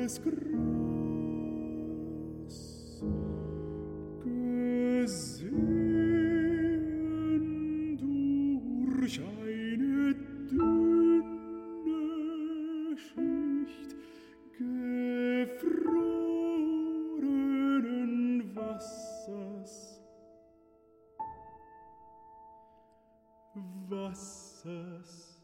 des Gras gesehen durch eine dünne Schicht gefrorenen Wassers. Wassers.